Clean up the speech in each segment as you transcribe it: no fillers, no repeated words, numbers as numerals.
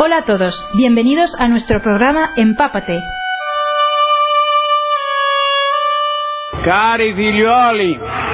Hola a todos, bienvenidos a nuestro programa Empápate. Cari figlioli.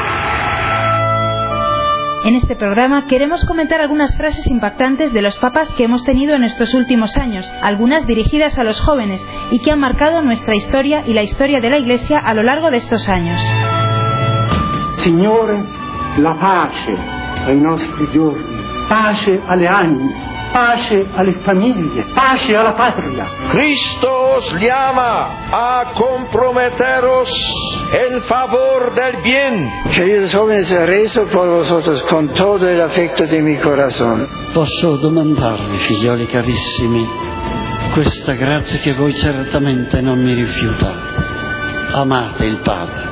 En este programa queremos comentar algunas frases impactantes de los papas que hemos tenido en estos últimos años, algunas dirigidas a los jóvenes y que han marcado nuestra historia y la historia de la Iglesia a lo largo de estos años. Signore, la pace ai nostri giorni, pace alle anime, pace alle famiglie, pace alla patria. Cristo os llama a comprometeros en favor del bien. Queridos jóvenes, rezo por vosotros con todo el afecto de mi corazón. Posso domandarvi, figlioli carissimi, questa grazia che voi certamente non mi rifiutate. Amate il Padre.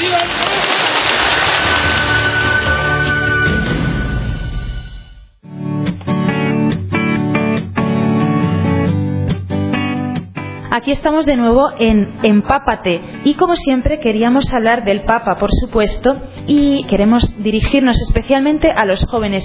Aquí estamos de nuevo en Empápate y como siempre queríamos hablar del Papa, por supuesto, y queremos dirigirnos especialmente a los jóvenes.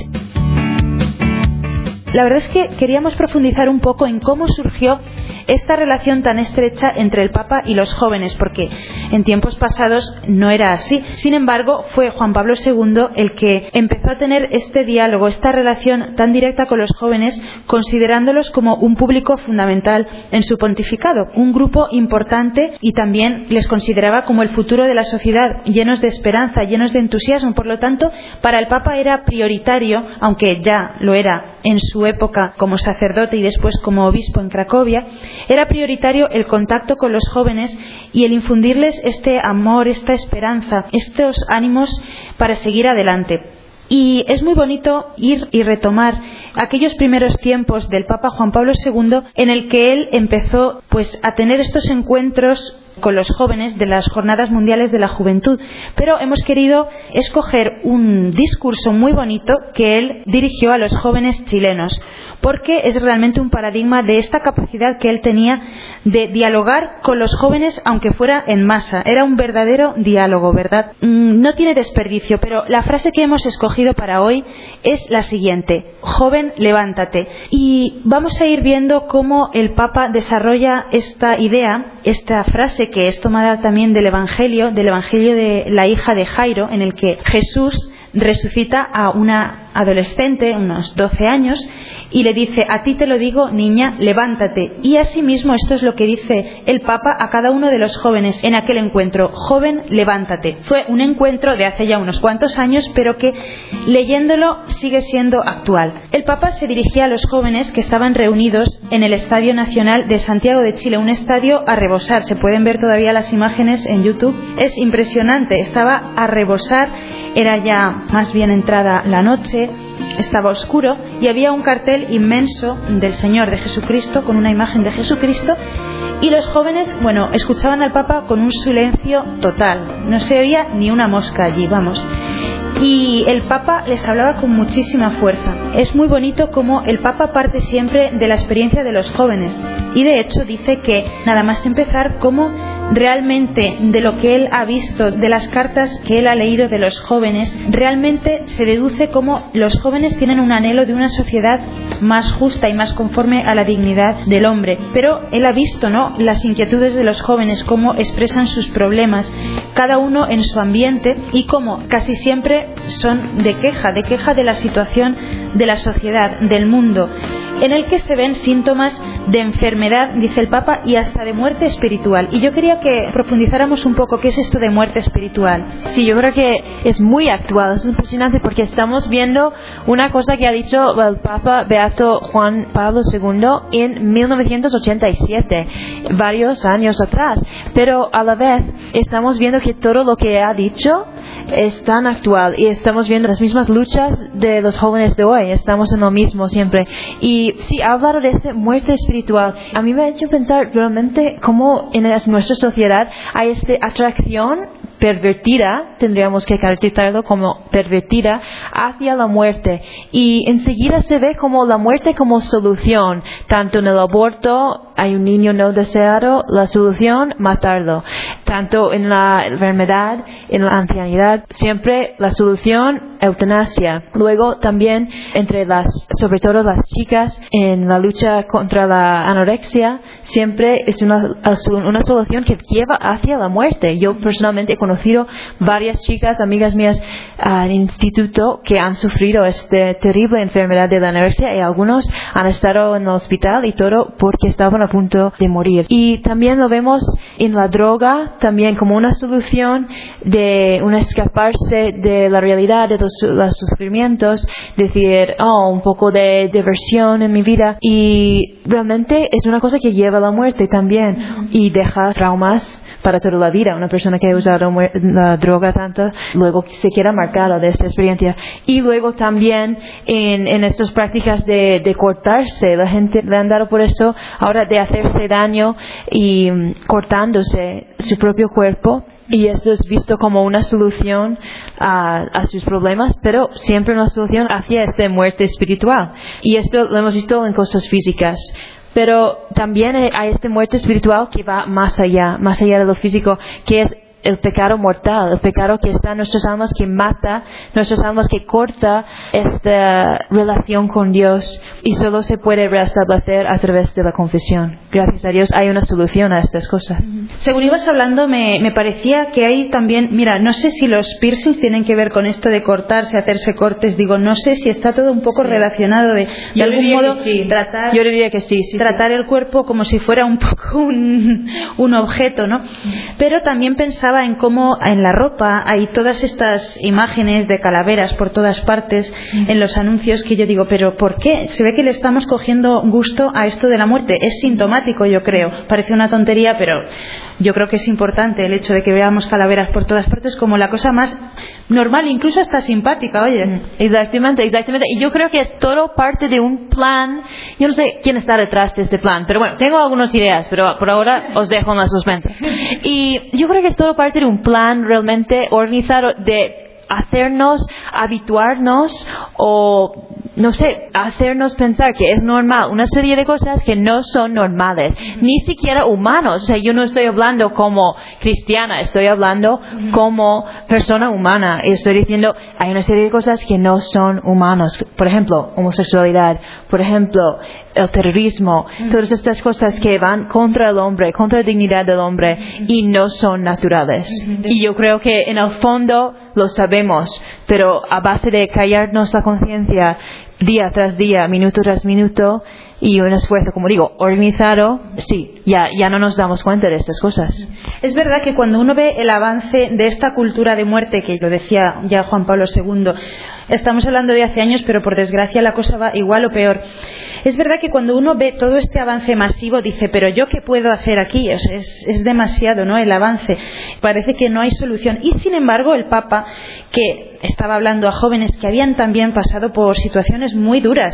La verdad es que queríamos profundizar un poco en cómo surgió esta relación tan estrecha entre el Papa y los jóvenes, porque en tiempos pasados no era así. Sin embargo, fue Juan Pablo II el que empezó a tener este diálogo, esta relación tan directa con los jóvenes, considerándolos como un público fundamental en su pontificado, un grupo importante, y también les consideraba como el futuro de la sociedad, llenos de esperanza, llenos de entusiasmo. Por lo tanto, para el Papa era prioritario, aunque ya lo era en su época como sacerdote y después como obispo en Cracovia, era prioritario el contacto con los jóvenes y el infundirles este amor, esta esperanza, estos ánimos para seguir adelante. Y es muy bonito ir y retomar aquellos primeros tiempos del Papa Juan Pablo II en el que él empezó a tener estos encuentros con los jóvenes de las Jornadas Mundiales de la Juventud. Pero hemos querido escoger un discurso muy bonito que él dirigió a los jóvenes chilenos, porque es realmente un paradigma de esta capacidad que él tenía de dialogar con los jóvenes aunque fuera en masa. Era un verdadero diálogo, ¿verdad? No tiene desperdicio, pero la frase que hemos escogido para hoy es la siguiente: joven, levántate. Y vamos a ir viendo cómo el Papa desarrolla esta idea, esta frase que es tomada también del Evangelio de la hija de Jairo, en el que Jesús resucita a una adolescente, unos 12 años, y le dice: a ti te lo digo, niña, levántate. Y asimismo esto es lo que dice el Papa a cada uno de los jóvenes en aquel encuentro: joven, levántate. Fue un encuentro de hace ya unos cuantos años, pero que leyéndolo sigue siendo actual. El Papa se dirigía a los jóvenes que estaban reunidos en el Estadio Nacional de Santiago de Chile, un estadio a rebosar. Se pueden ver todavía las imágenes en YouTube. Es impresionante, estaba a rebosar, era ya más bien entrada la noche. Estaba oscuro y había un cartel inmenso del Señor, de Jesucristo, con una imagen de Jesucristo, y los jóvenes, escuchaban al Papa con un silencio total. No se oía ni una mosca allí, vamos. Y el Papa les hablaba con muchísima fuerza. Es muy bonito cómo el Papa parte siempre de la experiencia de los jóvenes. Y de hecho dice que nada más empezar, cómo realmente de lo que él ha visto, de las cartas que él ha leído de los jóvenes, realmente se deduce cómo los jóvenes tienen un anhelo de una sociedad más justa y más conforme a la dignidad del hombre. Pero él ha visto, las inquietudes de los jóvenes, cómo expresan sus problemas, cada uno en su ambiente, y cómo casi siempre son de queja de la situación de la sociedad, del mundo, en el que se ven síntomas de enfermedad, dice el Papa, y hasta de muerte espiritual. Y yo quería que profundizáramos un poco qué es esto de muerte espiritual. Sí, yo creo que es muy actual, es impresionante, porque estamos viendo una cosa que ha dicho el Papa Beato Juan Pablo II en 1987, varios años atrás, pero a la vez estamos viendo que todo lo que ha dicho es tan actual, y estamos viendo las mismas luchas de los jóvenes de hoy, estamos en lo mismo siempre. Y sí, ha hablado de esta muerte espiritual. A mí me ha hecho pensar realmente cómo en nuestra sociedad hay esta atracción pervertida, tendríamos que caracterizarlo como pervertida, hacia la muerte, y enseguida se ve como la muerte como solución. Tanto en el aborto, hay un niño no deseado, la solución, matarlo. Tanto en la enfermedad, en la ancianidad, siempre la solución eutanasia. Luego también sobre todo las chicas, en la lucha contra la anorexia, siempre es una solución que lleva hacia la muerte. Yo personalmente he conocido varias chicas, amigas mías al instituto, que han sufrido esta terrible enfermedad de la anorexia, y algunos han estado en el hospital y todo porque estaban a punto de morir. Y también lo vemos en la droga, también como una solución de escaparse de la realidad, de los sufrimientos, decir, un poco de diversión en mi vida, y realmente es una cosa que lleva a la muerte también, y deja traumas para toda la vida. Una persona que ha usado la droga tanto, luego se queda marcada de esta experiencia. Y luego también en estas prácticas de cortarse, la gente le han dado por eso ahora de hacerse daño y cortándose su propio cuerpo. Y esto es visto como una solución a sus problemas, pero siempre una solución hacia esta muerte espiritual. Y esto lo hemos visto en cosas físicas. Pero también hay esta muerte espiritual que va más allá de lo físico, que es el pecado mortal, el pecado que está en nuestras almas, que mata nuestras almas, que corta esta relación con Dios, y solo se puede restablecer a través de la confesión. Gracias a Dios hay una solución a estas cosas. Según ibas hablando, me parecía que hay también, mira, no sé si los piercings tienen que ver con esto de cortarse, hacerse cortes, digo, no sé si está todo un poco relacionado de algún modo tratar. Yo diría que sí. Tratar el cuerpo como si fuera un poco un objeto, ¿no? Pero también pensaba en cómo en la ropa hay todas estas imágenes de calaveras por todas partes en los anuncios, que yo digo, pero ¿por qué? Se ve que le estamos cogiendo gusto a esto de la muerte. Es sintomático, yo creo. Parece una tontería, pero yo creo que es importante el hecho de que veamos calaveras por todas partes como la cosa más normal, incluso hasta simpática, oye. Exactamente. Y yo creo que es todo parte de un plan. Yo no sé quién está detrás de este plan, pero bueno, tengo algunas ideas, pero por ahora os dejo en la suspensa. Y yo creo que es todo parte de un plan realmente organizado de hacernos habituarnos, o no sé, hacernos pensar que es normal una serie de cosas que no son normales, ni siquiera humanos. O sea, yo no estoy hablando como cristiana, estoy hablando como persona humana, y estoy diciendo hay una serie de cosas que no son humanos. Por ejemplo, homosexualidad, por ejemplo, el terrorismo, todas estas cosas que van contra el hombre, contra la dignidad del hombre, y no son naturales. Y yo creo que en el fondo lo sabemos, pero a base de callarnos la conciencia día tras día, minuto tras minuto, y un esfuerzo, como digo, organizado, sí, ya no nos damos cuenta de estas cosas. Es verdad que cuando uno ve el avance de esta cultura de muerte, que lo decía ya Juan Pablo II, estamos hablando de hace años, pero por desgracia la cosa va igual o peor. Es verdad que cuando uno ve todo este avance masivo, dice, pero ¿yo qué puedo hacer aquí? O sea, es demasiado, ¿no?, el avance. Parece que no hay solución. Y sin embargo, el Papa, que estaba hablando a jóvenes que habían también pasado por situaciones muy duras,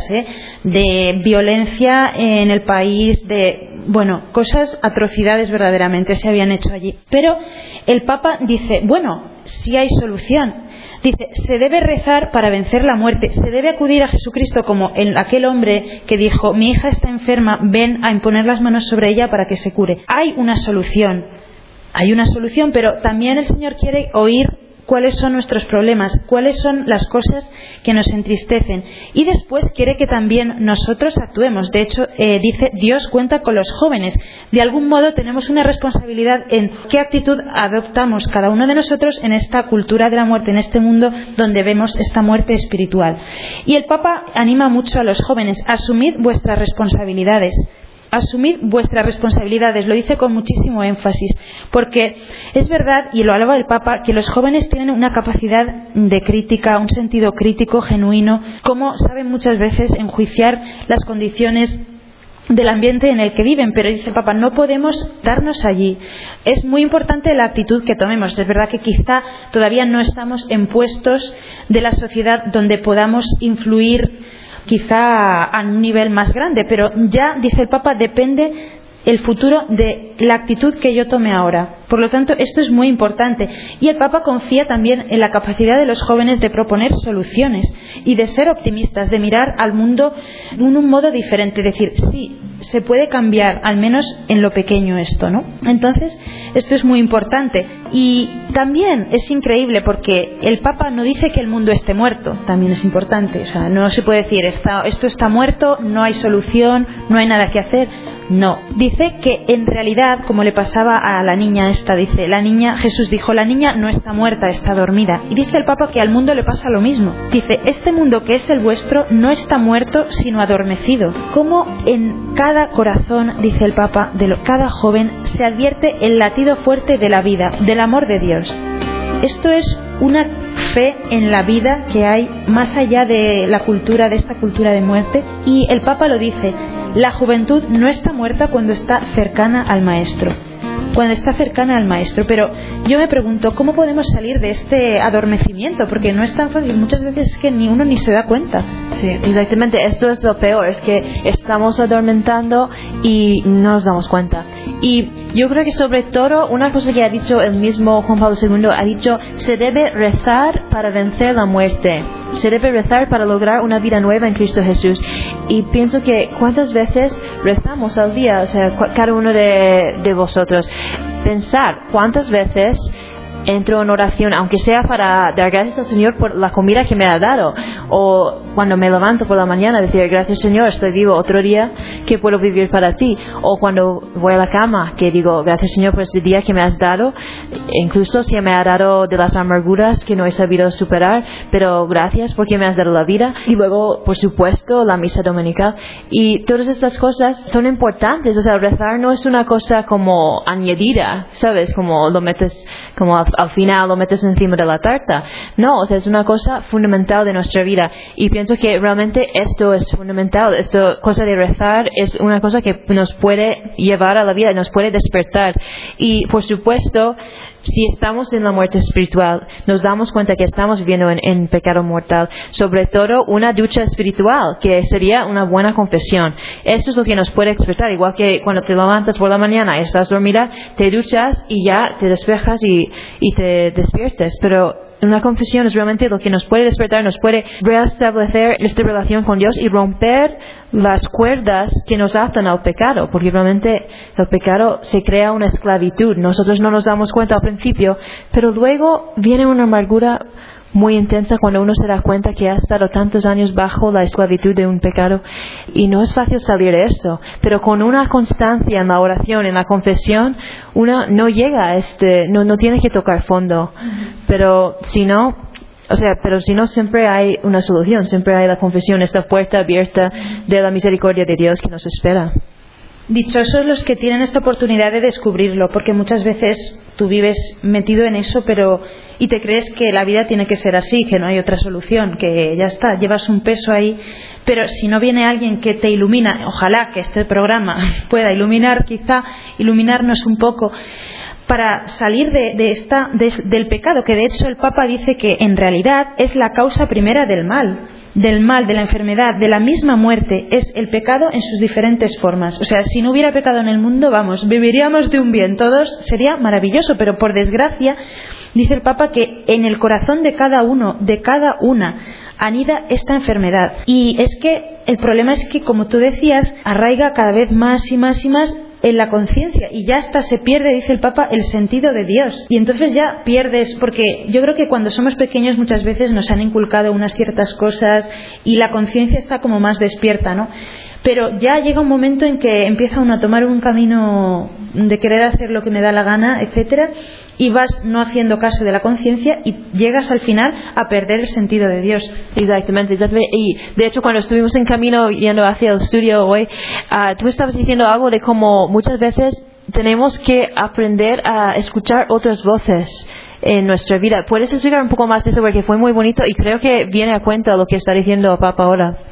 de violencia en el país, cosas, atrocidades verdaderamente se habían hecho allí. Pero el Papa dice, sí hay solución. Dice, se debe rezar para vencer la muerte, se debe acudir a Jesucristo como en aquel hombre que dijo, mi hija está enferma, ven a imponer las manos sobre ella para que se cure. Hay una solución, pero también el Señor quiere oír cuáles son nuestros problemas, cuáles son las cosas que nos entristecen, y después quiere que también nosotros actuemos. De hecho, dice, Dios cuenta con los jóvenes. De algún modo tenemos una responsabilidad en qué actitud adoptamos cada uno de nosotros en esta cultura de la muerte, en este mundo donde vemos esta muerte espiritual. Y el Papa anima mucho a los jóvenes, asumid vuestras responsabilidades. Asumid vuestras responsabilidades, lo dice con muchísimo énfasis, porque es verdad, y lo alaba el Papa, que los jóvenes tienen una capacidad de crítica, un sentido crítico genuino, como saben muchas veces enjuiciar las condiciones del ambiente en el que viven, pero dice el Papa, no podemos darnos allí. Es muy importante la actitud que tomemos. Es verdad que quizá todavía no estamos en puestos de la sociedad donde podamos influir quizá a un nivel más grande, pero ya, dice el Papa, depende el futuro de la actitud que yo tome ahora. Por lo tanto, esto es muy importante. Y el Papa confía también en la capacidad de los jóvenes de proponer soluciones y de ser optimistas, de mirar al mundo de un modo diferente, decir, sí, se puede cambiar, al menos en lo pequeño esto, ¿no? Entonces, esto es muy importante. Y también es increíble porque el Papa no dice que el mundo esté muerto, también es importante. O sea, no se puede decir, esto está muerto, no hay solución, no hay nada que hacer. No, dice que en realidad, como le pasaba a la niña esta, Jesús dijo, la niña no está muerta, está dormida. Y dice el Papa que al mundo le pasa lo mismo. Dice, este mundo que es el vuestro no está muerto, sino adormecido. Como en cada corazón, dice el Papa, cada joven se advierte el latido fuerte de la vida, del amor de Dios. Esto es una fe en la vida que hay más allá de la cultura, de esta cultura de muerte. Y el Papa lo dice, la juventud no está muerta cuando está cercana al Maestro. Cuando está cercana al Maestro. Pero yo me pregunto, ¿cómo podemos salir de este adormecimiento? Porque no es tan fácil. Muchas veces es que ni uno ni se da cuenta. Sí, exactamente. Esto es lo peor. Es que estamos adormentando y no nos damos cuenta. Y yo creo que sobre todo, una cosa que ha dicho el mismo Juan Pablo II, ha dicho, se debe rezar para vencer la muerte. Se debe rezar para lograr una vida nueva en Cristo Jesús. Y pienso que cuántas veces rezamos al día, o sea, cada uno de vosotros. Pensar cuántas veces entro en oración, aunque sea para dar gracias al Señor por la comida que me ha dado, o cuando me levanto por la mañana decir gracias Señor, estoy vivo otro día que puedo vivir para ti, o cuando voy a la cama que digo gracias Señor por este día que me has dado, incluso si me ha dado de las amarguras que no he sabido superar, pero gracias porque me has dado la vida. Y luego por supuesto la misa dominical, y todas estas cosas son importantes. O sea, rezar no es una cosa como añadida, ¿sabes? Como lo metes, como al final lo metes encima de la tarta. No, o sea, es una cosa fundamental de nuestra vida. Y pienso que realmente esto es fundamental. Esto, cosa de rezar, es una cosa que nos puede llevar a la vida, nos puede despertar. Y por supuesto, si estamos en la muerte espiritual, nos damos cuenta que estamos viviendo en pecado mortal. Sobre todo una ducha espiritual, que sería una buena confesión. Esto es lo que nos puede despertar. Igual que cuando te levantas por la mañana, estás dormida, te duchas y ya te despejas y te despiertes. Pero una confesión es realmente lo que nos puede despertar, nos puede restablecer esta relación con Dios y romper las cuerdas que nos atan al pecado, porque realmente el pecado se crea una esclavitud. Nosotros no nos damos cuenta al principio, pero luego viene una amargura muy intensa cuando uno se da cuenta que ha estado tantos años bajo la esclavitud de un pecado, y no es fácil salir de esto. Pero con una constancia en la oración, en la confesión, uno no llega a no tiene que tocar fondo. Pero si no, siempre hay una solución, siempre hay la confesión, esta puerta abierta de la misericordia de Dios que nos espera. Dichosos los que tienen esta oportunidad de descubrirlo, porque muchas veces tú vives metido en eso, y te crees que la vida tiene que ser así, que no hay otra solución, que ya está, llevas un peso ahí. Pero si no viene alguien que te ilumina, ojalá que este programa pueda iluminarnos un poco para salir del pecado, que de hecho el Papa dice que en realidad es la causa primera del mal, de la enfermedad, de la misma muerte, es el pecado en sus diferentes formas. O sea, si no hubiera pecado en el mundo, viviríamos de un bien, todos, sería maravilloso, pero por desgracia, dice el Papa que en el corazón de cada uno, de cada una, anida esta enfermedad. Y es que el problema es que, como tú decías, arraiga cada vez más y más y más en la conciencia, y ya hasta se pierde, dice el Papa, el sentido de Dios. Y entonces ya pierdes, porque yo creo que cuando somos pequeños muchas veces nos han inculcado unas ciertas cosas y la conciencia está como más despierta, ¿no? Pero ya llega un momento en que empieza uno a tomar un camino de querer hacer lo que me da la gana, etcétera, y vas no haciendo caso de la conciencia y llegas al final a perder el sentido de Dios. Exactamente. Y de hecho, cuando estuvimos en camino yendo hacia el estudio hoy, tú estabas diciendo algo de cómo muchas veces tenemos que aprender a escuchar otras voces en nuestra vida. ¿Puedes explicar un poco más de eso? Porque fue muy bonito y creo que viene a cuenta lo que está diciendo el Papa ahora.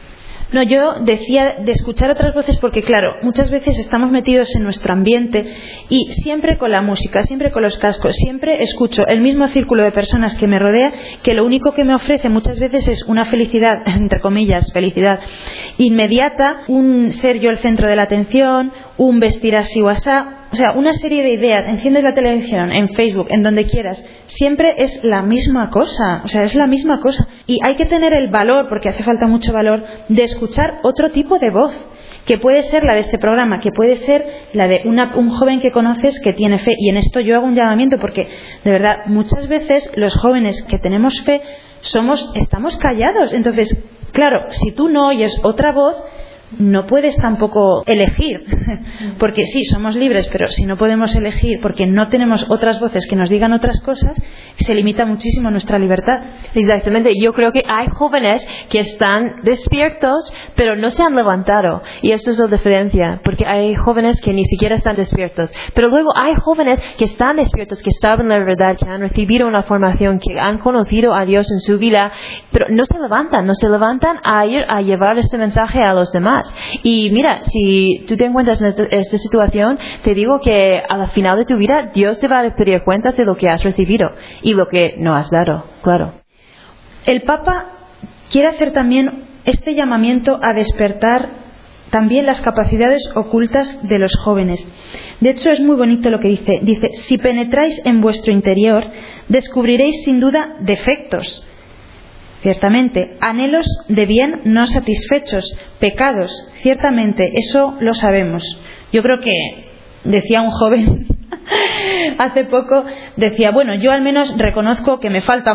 No, yo decía de escuchar otras voces porque, claro, muchas veces estamos metidos en nuestro ambiente y siempre con la música, siempre con los cascos, siempre escucho el mismo círculo de personas que me rodea, que lo único que me ofrece muchas veces es una felicidad, entre comillas, felicidad inmediata, un ser yo el centro de la atención, un vestir así o asá, o sea, una serie de ideas. Enciendes la televisión, en Facebook, en donde quieras, siempre es la misma cosa, o sea, es la misma cosa. Y hay que tener el valor, porque hace falta mucho valor, de escuchar otro tipo de voz, que puede ser la de este programa, que puede ser la de un joven que conoces que tiene fe. Y en esto yo hago un llamamiento, porque de verdad muchas veces los jóvenes que tenemos fe estamos callados. Entonces, claro, si tú no oyes otra voz, no puedes tampoco elegir, porque sí, somos libres, pero si no podemos elegir porque no tenemos otras voces que nos digan otras cosas, se limita muchísimo nuestra libertad. Exactamente, yo creo que hay jóvenes que están despiertos pero no se han levantado, y eso es la diferencia, porque hay jóvenes que ni siquiera están despiertos, pero luego hay jóvenes que están despiertos, que saben la verdad, que han recibido una formación, que han conocido a Dios en su vida, pero no se levantan a ir a llevar este mensaje a los demás. Y mira, si tú te encuentras en esta situación, te digo que a la final de tu vida Dios te va a pedir cuentas de lo que has recibido y lo que no has dado, claro. El Papa quiere hacer también este llamamiento a despertar también las capacidades ocultas de los jóvenes. De hecho, es muy bonito lo que dice. Dice, si penetráis en vuestro interior, descubriréis sin duda defectos. Ciertamente, anhelos de bien no satisfechos, pecados, ciertamente, eso lo sabemos. Yo creo que, decía un joven hace poco, decía, bueno, yo al menos reconozco que me falta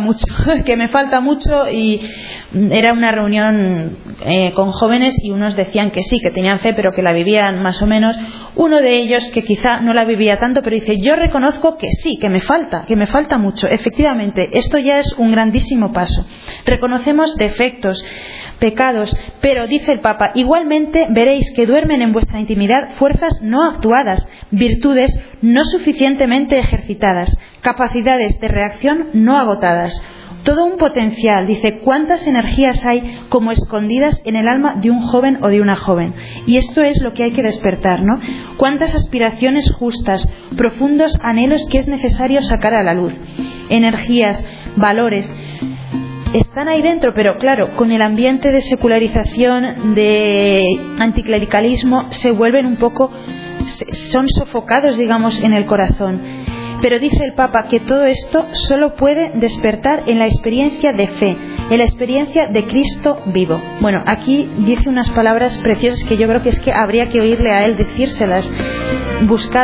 mucho, y era una reunión con jóvenes y unos decían que sí, que tenían fe, pero que la vivían más o menos. Uno de ellos que quizá no la vivía tanto, pero dice, yo reconozco que sí, que me falta mucho. Efectivamente, esto ya es un grandísimo paso. Reconocemos defectos, pecados, pero dice el Papa, igualmente veréis que duermen en vuestra intimidad fuerzas no actuadas, virtudes no suficientemente ejercitadas, capacidades de reacción no agotadas. Todo un potencial, dice, cuántas energías hay como escondidas en el alma de un joven o de una joven. Y esto es lo que hay que despertar, ¿no? Cuántas aspiraciones justas, profundos anhelos que es necesario sacar a la luz. Energías, valores, están ahí dentro, pero claro, con el ambiente de secularización, de anticlericalismo, se vuelven un poco, son sofocados, digamos, en el corazón. Pero dice el Papa que todo esto solo puede despertar en la experiencia de fe, en la experiencia de Cristo vivo. Bueno, aquí dice unas palabras preciosas que yo creo que es que habría que oírle a él decírselas. Buscad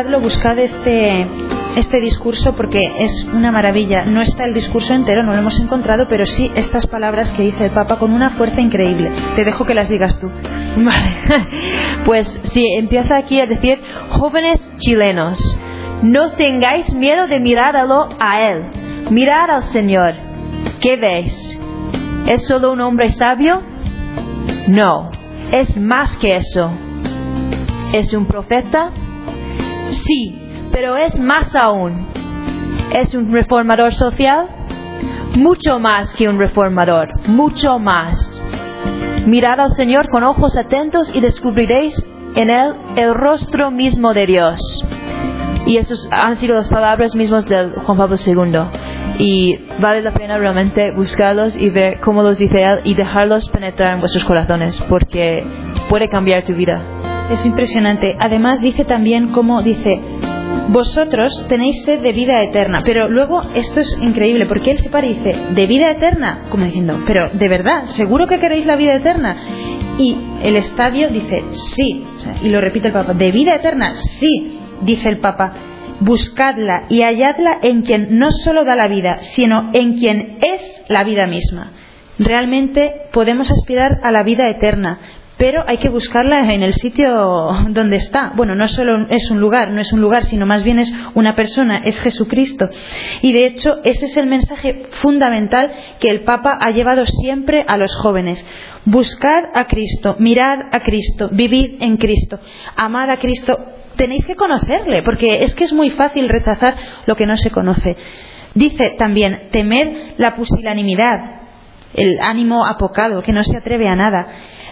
este discurso porque es una maravilla. No está el discurso entero, no lo hemos encontrado, pero sí estas palabras que dice el Papa con una fuerza increíble. Te dejo que las digas tú. Vale. Pues sí, empieza aquí a decir, jóvenes chilenos, no tengáis miedo de mirarlo a Él. Mirad al Señor. ¿Qué veis? ¿Es solo un hombre sabio? No, es más que eso. ¿Es un profeta? Sí, pero es más aún. ¿Es un reformador social? Mucho más que un reformador, mucho más. Mirad al Señor con ojos atentos y descubriréis en Él el rostro mismo de Dios. Y esas han sido las palabras mismas de Juan Pablo II. Y vale la pena realmente buscarlos y ver cómo los dice él y dejarlos penetrar en vuestros corazones, porque puede cambiar tu vida. Es impresionante. Además dice también cómo dice, vosotros tenéis sed de vida eterna. Pero luego esto es increíble, porque él se para y dice, ¿de vida eterna? Como diciendo, pero de verdad, ¿seguro que queréis la vida eterna? Y el estadio dice, sí. Y lo repite el Papa, ¿de vida eterna? Sí. Dice el Papa, buscadla y halladla en quien no solo da la vida, sino en quien es la vida misma. Realmente podemos aspirar a la vida eterna, pero hay que buscarla en el sitio donde está. Bueno, no solo es un lugar, no es un lugar, sino más bien es una persona, es Jesucristo. Y de hecho ese es el mensaje fundamental que el Papa ha llevado siempre a los jóvenes. Buscad a Cristo, mirad a Cristo, vivid en Cristo, amad a Cristo. Tenéis que conocerle, porque es que es muy fácil rechazar lo que no se conoce. Dice también, temed la pusilanimidad, el ánimo apocado, que no se atreve a nada.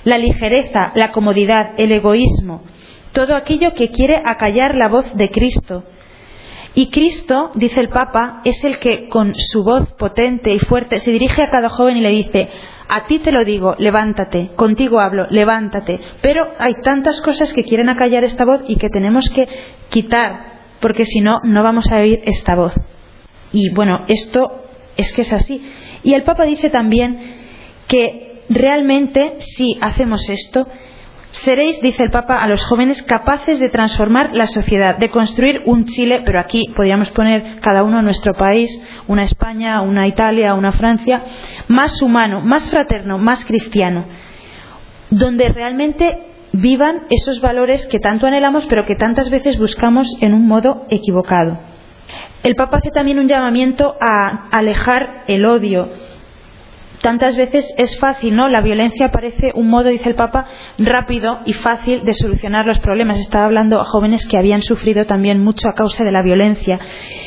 la ligereza, la comodidad, el egoísmo, todo aquello que quiere acallar la voz de Cristo. Y Cristo, dice el Papa, es el que con su voz potente y fuerte se dirige a cada joven y le dice: a ti te lo digo, levántate, contigo hablo, levántate. Pero hay tantas cosas que quieren acallar esta voz y que tenemos que quitar, porque si no, no vamos a oír esta voz. Y bueno, esto es que es así. Y el Papa dice también que realmente, si hacemos esto, seréis, dice el Papa, a los jóvenes capaces de transformar la sociedad, de construir un Chile, pero aquí podríamos poner cada uno nuestro país, una España, una Italia, una Francia, más humano, más fraterno, más cristiano, donde realmente vivan esos valores que tanto anhelamos, pero que tantas veces buscamos en un modo equivocado. El Papa hace también un llamamiento a alejar el odio. Tantas veces es fácil, ¿no? La violencia parece un modo, dice el Papa, rápido y fácil de solucionar los problemas. Estaba hablando a jóvenes que habían sufrido también mucho a causa de la violencia.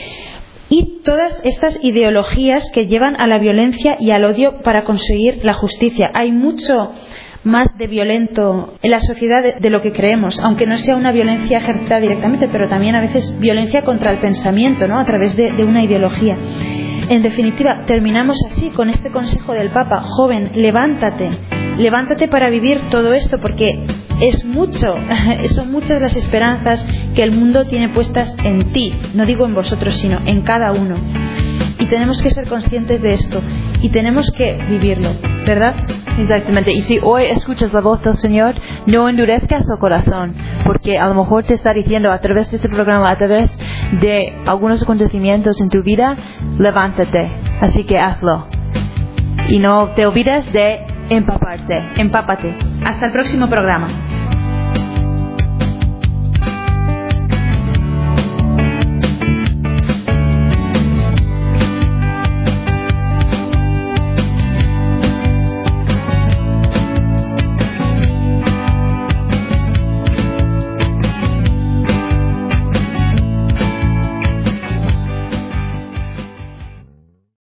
Y todas estas ideologías que llevan a la violencia y al odio para conseguir la justicia. Hay mucho más de violento en la sociedad de lo que creemos, aunque no sea una violencia ejercida directamente, pero también a veces violencia contra el pensamiento, ¿no? A través de una ideología. En definitiva, terminamos así con este consejo del Papa: joven, levántate, levántate para vivir todo esto, porque es mucho, son muchas las esperanzas que el mundo tiene puestas en ti, no digo en vosotros, sino en cada uno. Y tenemos que ser conscientes de esto y tenemos que vivirlo, ¿verdad? Exactamente. Y si hoy escuchas la voz del Señor, no endurezcas el corazón, porque a lo mejor te está diciendo a través de este programa, a través de algunos acontecimientos en tu vida, levántate. Así que hazlo. Y no te olvides de empaparte. Empápate. Hasta el próximo programa.